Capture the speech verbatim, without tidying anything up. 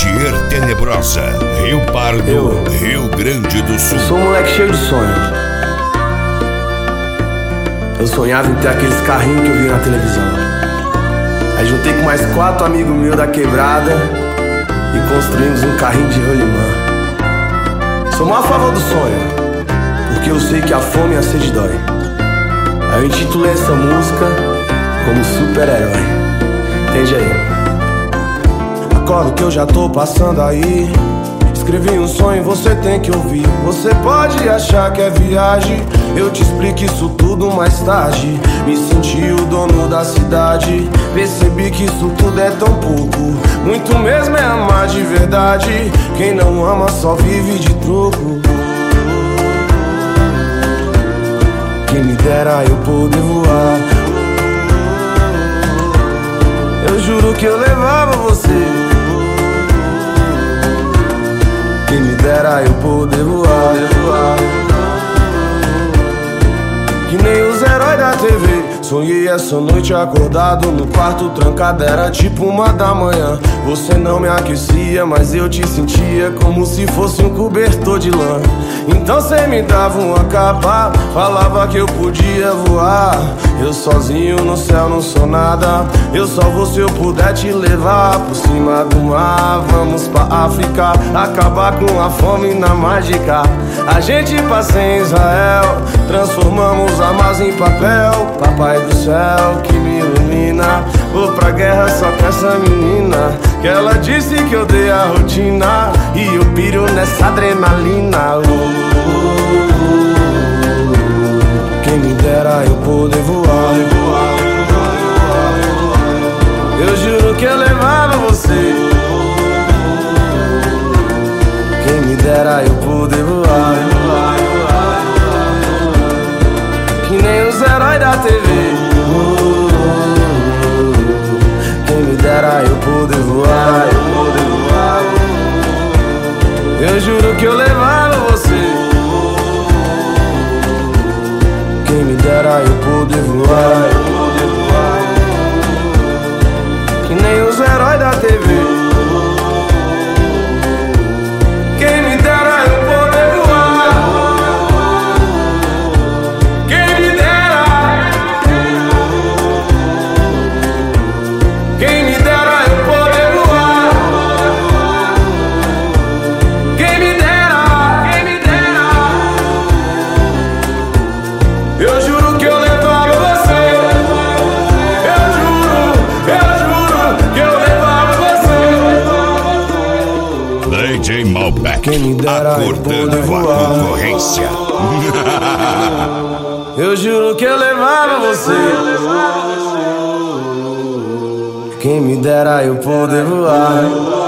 Cartier Tenebrosa, Rio Pardo, eu, Rio Grande do Sul. Eu sou um moleque cheio de sonho. Eu sonhava em ter aqueles carrinhos que eu via na televisão. Aí juntei com mais quatro amigos meus da quebrada e construímos um carrinho de rolimã. Sou maior a favor do sonho, porque eu sei que a fome e a sede dói. Aí eu intitulei essa música como super-herói. Entende aí? Acordo que eu já tô passando aí. Escrevi um sonho, você tem que ouvir. Você pode achar que é viagem, eu te explico isso tudo mais tarde. Me senti o dono da cidade, percebi que isso tudo é tão pouco. Muito mesmo é amar de verdade. Quem não ama só vive de troco. Quem me dera eu poder voar. Eu juro que eu levava você. Quem me dera eu poder voar, voar. Que nem os heróis da T V. Sonhei essa noite acordado no quarto trancado. Era tipo uma da manhã. Você não me aquecia, mas eu te sentia como se fosse um cobertor de lã. Então cê me dava uma capa, falava que eu podia voar. Eu sozinho no céu não sou nada. Eu só vou se eu puder te levar por cima do mar. Vamos pra África, acabar com a fome na mágica. A gente passa em Israel, transformamos armas em papel. Papai do céu que me ilumina. Vou pra guerra só com essa menina, que ela disse que eu dei a rotina e eu piro nessa adrenalina. uh, uh, uh, Quem me dera eu poder voar. Eu juro que eu levava você. Quem me dera eu poder voar. Que nem os heróis da T V. Quem me dera eu poder voar, eu poder voar. Eu juro que eu levava você. Quem me dera eu poder voar, eu poder voar. Que nem os heróis da T V. Quem me dera eu poder voar. Quem me dera. Quem me dera eu poder voar. Quem me dera. Quem me dera. Eu juro que eu levava você. Eu juro, eu juro que eu levava você. D J Malbec, Quem me dera acordando eu com a voar. concorrência. Eu juro que eu levava você. Quem me dera eu poder voar.